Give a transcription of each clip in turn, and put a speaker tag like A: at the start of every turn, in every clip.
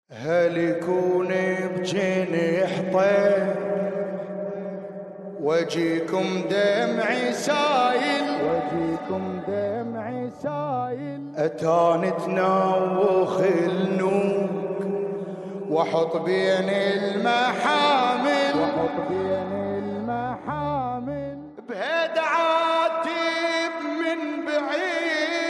A: هل يكون بجنح طير واجيكم دمعي سايل،
B: واجيكم دمعي سايل،
A: اتاني تنوخ النوق واحط بين المحامل،
B: وحط بين المحامل،
A: بهيد عاتب من بعيد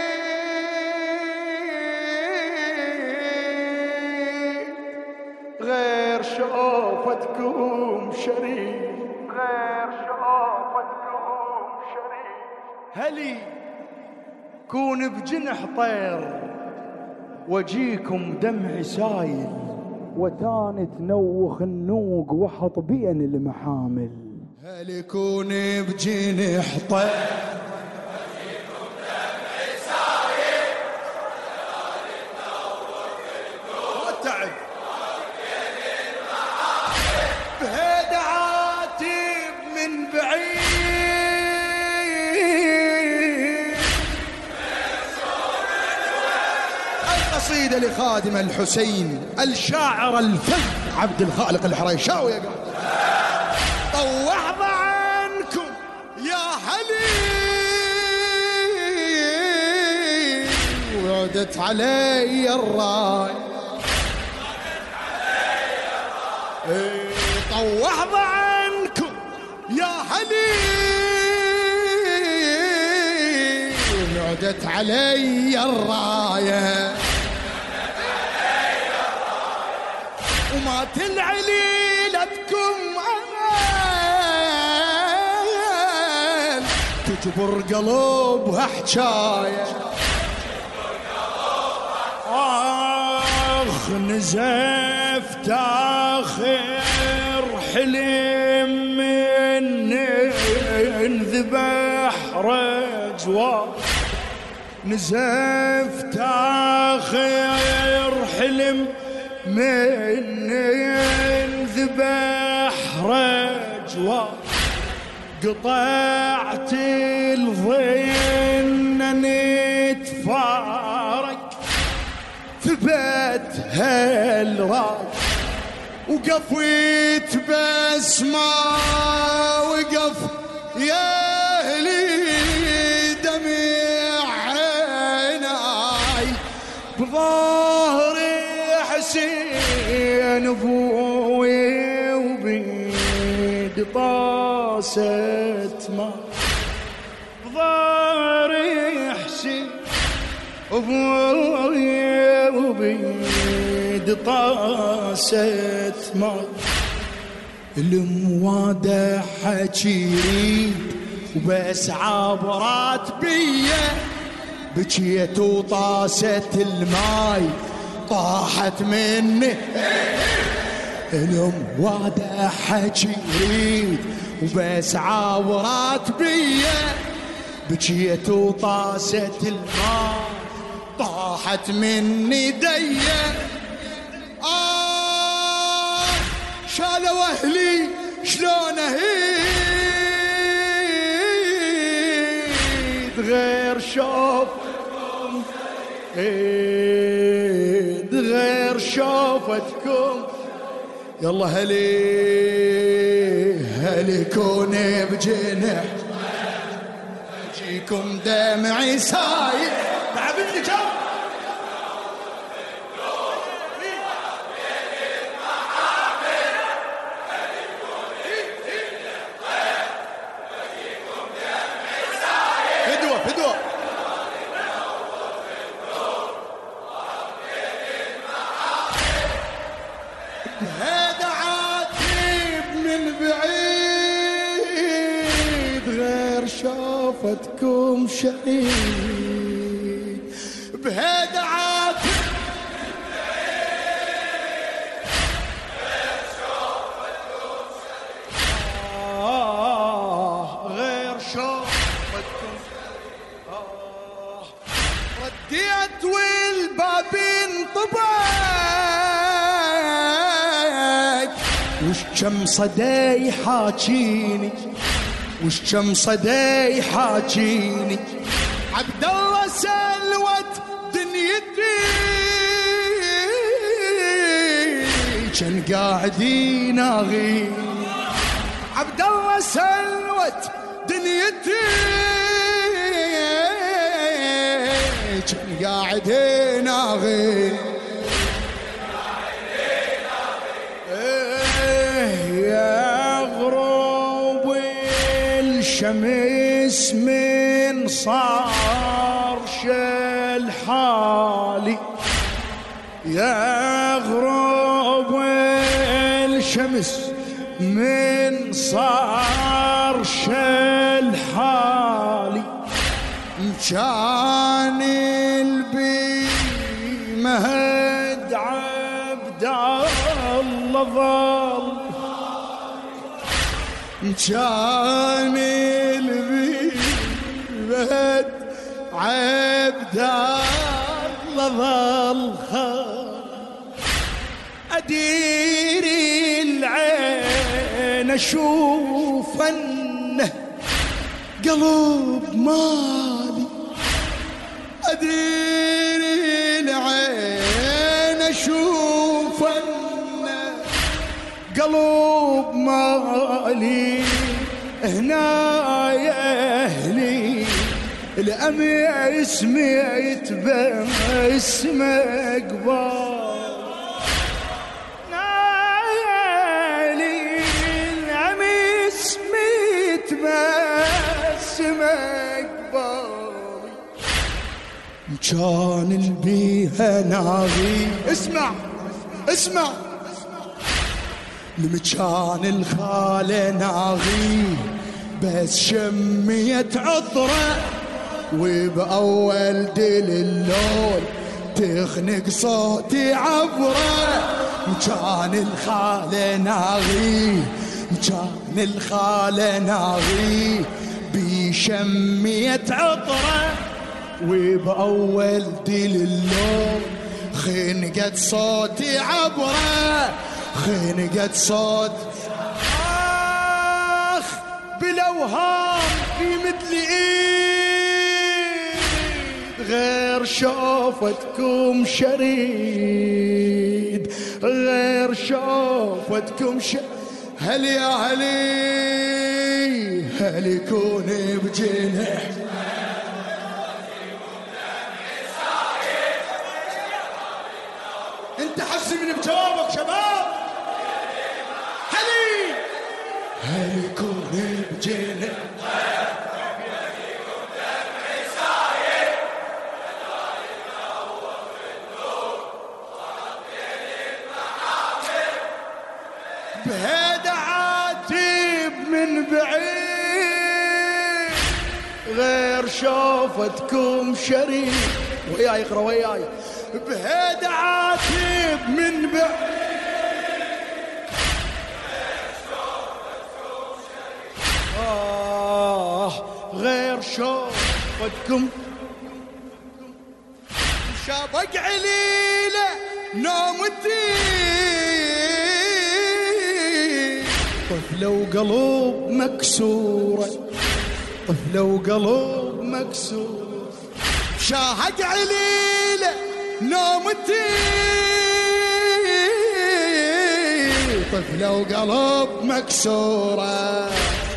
A: غير شوفتكم شريك، غير شوفتكم شريك. هلي كون بجنح طير واجيكم دمعي سايل،
B: وتاني تنوخ النوق وحط بين المحامل.
A: هل يكون بجنح طير
C: واجيكم دمعي سايل، وتاني تنوخ النوق
A: وتعب
C: بين المحامل،
A: بهيد عاتب من بعيد القصيدة لخادم الحسين الشاعر الفذ عبد الخالق الحريشاوي. يا قلب طوع عنكم يا هلي وعدت علي الراي، طوع عنكم يا هلي وعدت علي الرايه، وما تلعليلتكم امل تجبر قلوبها حجايه. اخ نزفت اخر حلم من انذبح رجوان، نزفت اخر حلم من انذبح رجوان، قطعت الظن نتفارق ثبت هالراج، وقفيت بس ما وقف يا اهلي دمع عيناي، بظهري حسين ابوي وبيد طاسة ماء، بظهري حسين ابوي وبيد طاسة ماء، الموادة حكيت وبس عبرات بيا، بكيت وطاسة الماي طاحت مني، الموادة حكيت وبس عبرات بيا، بكيت وطاسة الماي طاحت مني ديا. شالوا اهلي شلون اهيد غير شوفتكم، غير شوفتكم. يلا هلي كون بجنح اجيكم دمعي سايل، تعبني جو فدوة هذا عاتب من بعيد غير شوفتكم شهيد، بهذا عاتب من بعيد غير شوفتكم شهيد، غير شوفتكم رديت والباب انطبق، وش كم صدى يحاكيني، وش كم صدى يحاكيني، عبد الله سلوت دنيتي كان قاعد يناغي عبد الله سلوت دنيتي كان قاعد يناغي يا غروب الشمس من صار شل حالي يا غروب الشمس من صار شل حالي كان البي مهد عبد الله ظل كان البي مهد عبد الله ظل أدير العين أشوف أنه قلب مالي أدير العين أشوف أنه قلب مالي هنا يا أهلي الأمي سمعت باسمك قبال كان البيها ناغي اسمع لمكان الخالة ناغي بس شميت عطرة وبأول دل اللون تخنق صوتي عبره مكان الخالة ناغي كان الخالة ناغي بشميت عطرة وبأول دل اللون خنقت صوتي عبره خنقت صوت آخ بالأوهام في مثل إيد غير شوفتكم شريد غير شوفتكم هل يا هلي هل يكون بجنح انت حسبني بجوابك شباب هلي هل يكون بجنح بهيدا عاتب من بعيد غير شوفتكم شريك وياي اقرا وياي بهيدا عاتب من بعيد غير شوفتكم شابك عليله نومتي طفلة وقلب مكسورة طفلة وقلب مكسور شاهق عليله نومتي طفلة وقلب مكسورة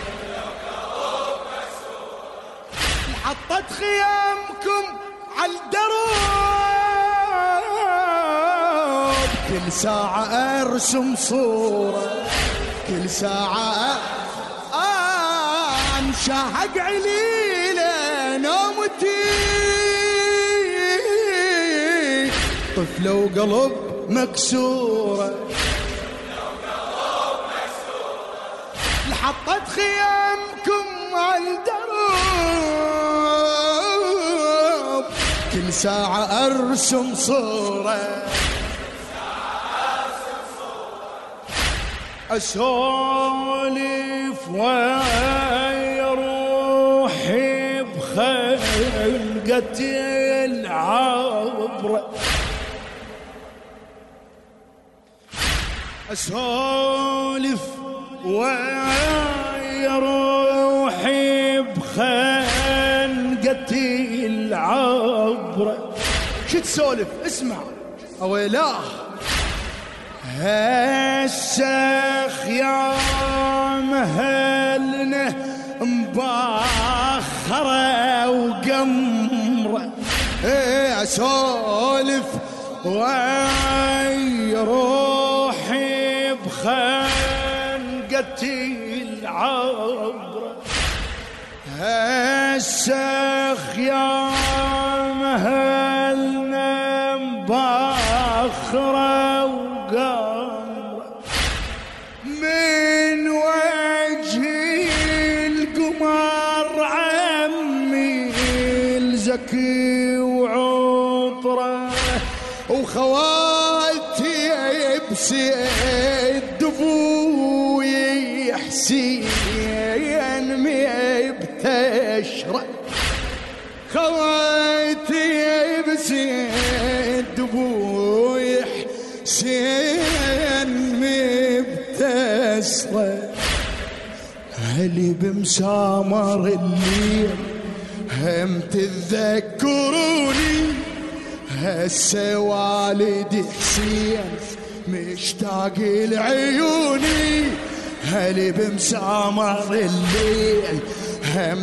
A: حطت خيامكم على الدروب كل ساعة أرسم صورة كل ساعة انشاهق عليله نومتي طفلة وقلب مكسورة لحطت خيامكم على الدروب كل ساعة أرسم صورة أسولف ويا روحي بخلقتي العبرة أسولف ويا روحي بخلقتي العبرة شو تسولف اسمع أويلاه هالشيخ يا مهلنا مباخرة وقمرة اسولف وي روحي بخنقتي العبرة هالشيخ يا مهلنا مباخرة وقمرة من وجه القمر عمي الزكي وعطره وخواتي بسيد ابوي حسين ما بتشرب خواتي بسيد ابوي حسين ما بتشرب هلي بمسامر الليل هم تذكروني هسه والدي حسين مشتاق لعيوني هلي بمسامر الليل هم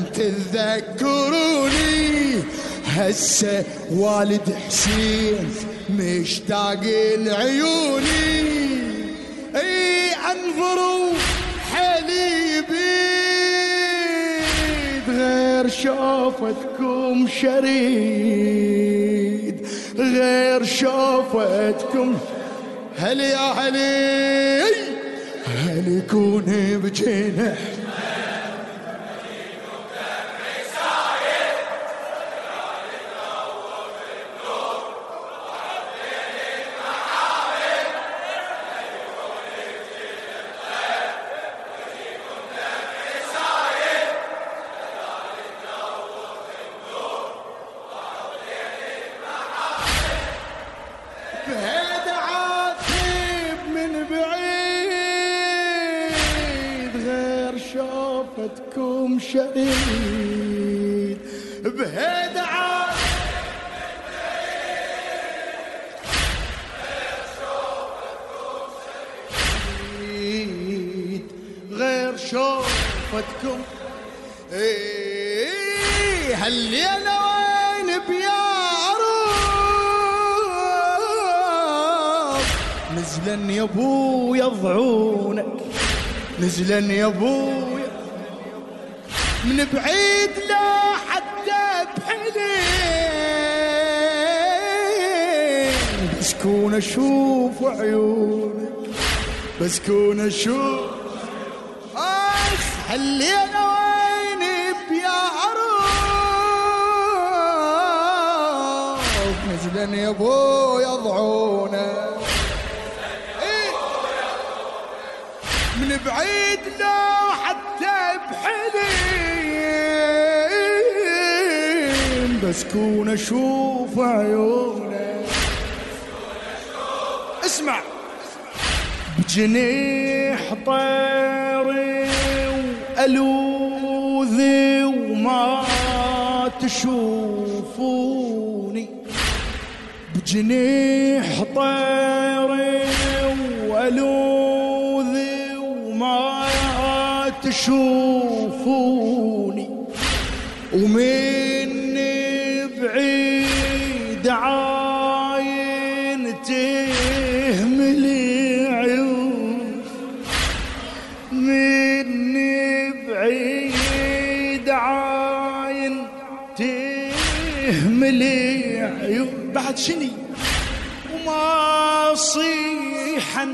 A: تذكروني هسه والد حسين مشتاق لعيوني اي انظروا حليبي غير شوفتكم شريد غير شوفتكم هل يا علي هل يكون بجنح بهيد عاتب من بعيد غير شوفتكم شريد بهيد عاتب غير شوفتكم ايه هالليلة وين بيارب نزلن يا ابو يضعونك نزلن يا ابو من بعيد لا حتى بحنين بس كون اشوف عيونك بس كون اشوف اخ هالليلة وين بيعرف نزلن يا ابو يضعونك من بعيد لا حتى بحنين بس كون اشوف عيونك اسمع بجنيح طيري والوذي وما تشوفوني بجنيح طيري والوذي وما تشوفوني ومني بعيد عاين تهملي عيون مني بعيد عاين تهملي عيون بعد شني وما صيحا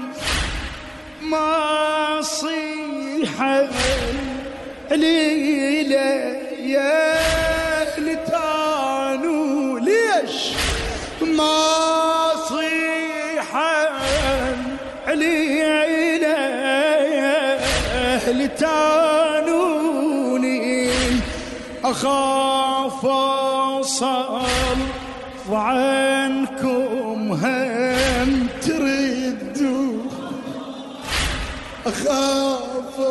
A: ما صيحا ليلة يا لتانو ليش ما صيحا ليلة يا لتانوني أخاف أصل عنكم هم تردوا أخاف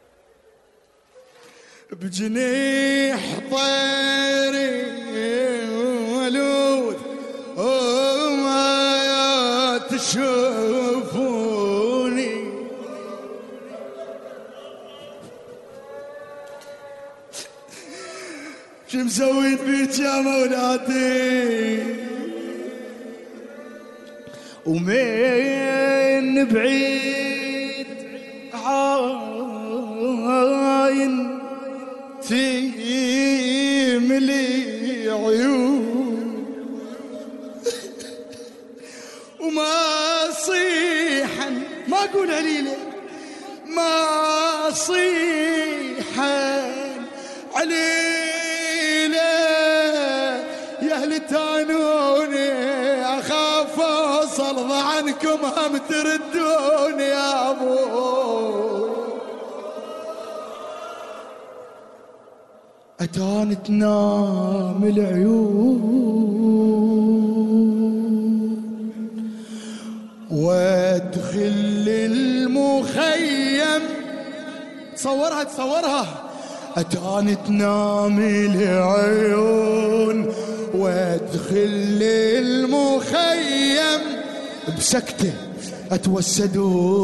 A: بجنيح طيري شو مسوين بيك يا مولاتي؟ ومن بعيد عاين تملي عيون وما صيحا ما اقول عليله ما صيحا عليله يا اهل تانوني اخاف اوصل عنكم هم تردوني يا ابوي. اتاني تنام العيون وادخل المخيم تصورها اتاني تنام العيون وادخل المخيم بسكته اتوسد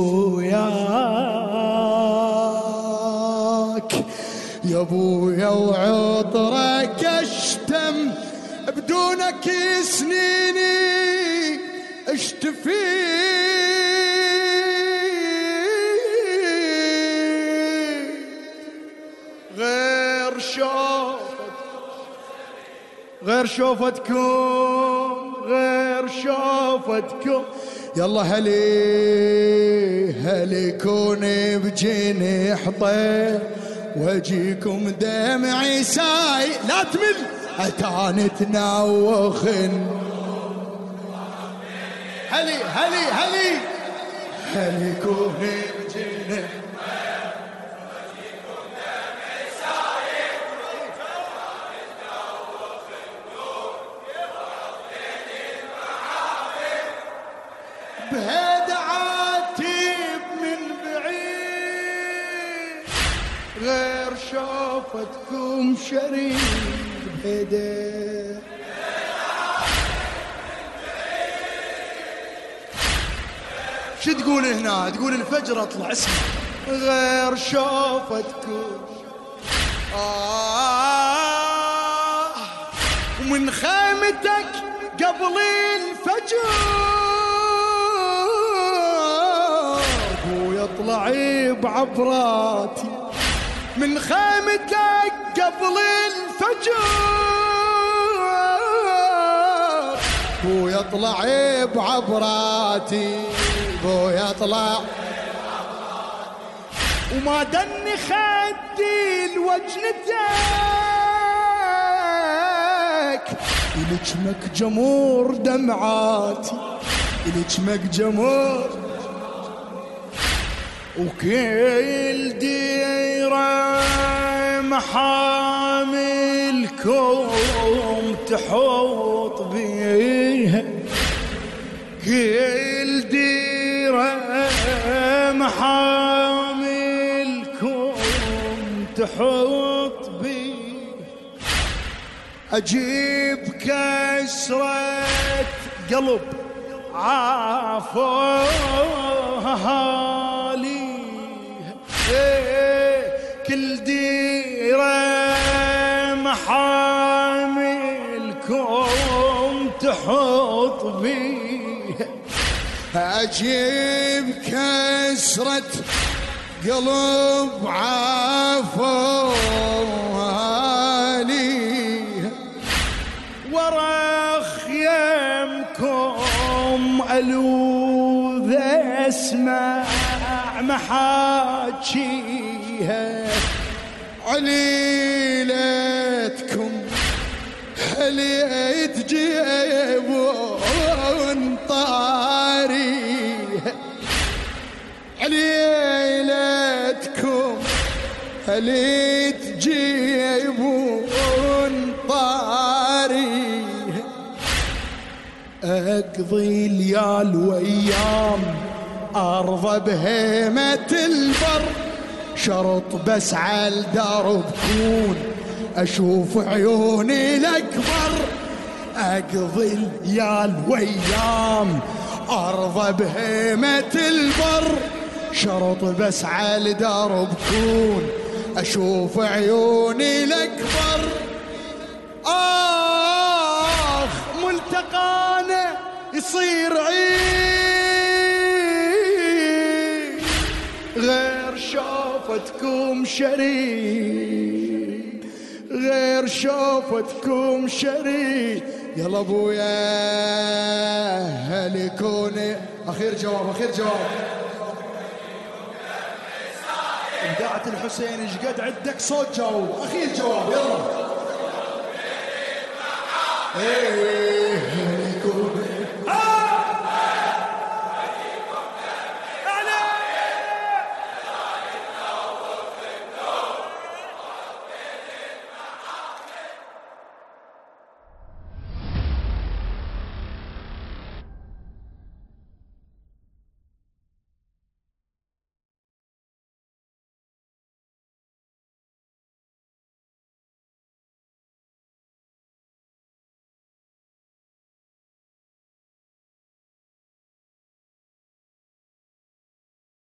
A: وياك يا ابويا وعطرك اشتم بدونك سنيني اشتفي غير شوفتكم يلا هلي كوني بجنيح طير واجيكم دمعي ساي لا تمل اتاني تنوخن هلي كوني بجنيح بهيدا عاتب من بعيد غير شوفتكم شريد بهيدا شو تقول هنا؟ تقول الفجر اطلع اسمع غير شوفتكم ومن خيمتك قبل الفجر يطلع بعبراتي من خيمتك قبل الفجر ويطلع بعبراتي ويطلع وما دني خدي لوجنتك يلجمك جمور دمعاتي يلجمك جمور وكل ديرة محاملكم تحوط بيها كل ديرة محاملكم تحوط بيها أجيب كسرة قلب عافوها لي كل ديرة محاملكم تحط بيها أجيب كسرة قلب عافوها لي ورا خيمكم ألوذ أسمع محاجيها عليلتكم هليت جيبون طاريها عليلتكم هليت جيبون طاريها اقضي ليال وايام أرضى بهيمة البر شرط بس عالدرب كون أشوف عيوني الأكبر أقضي الليال وأيام أرضى بهيمة البر شرط بس عالدرب كون أشوف عيوني الأكبر تصير عيد غير شوفتكم شريك، غير شوفتكم شريك. يلا ابويا هلكوني. اخير جواب، اخير جواب. ابداعة الحسين ايش قد عندك صوت؟ جاوب اخير جواب يلا.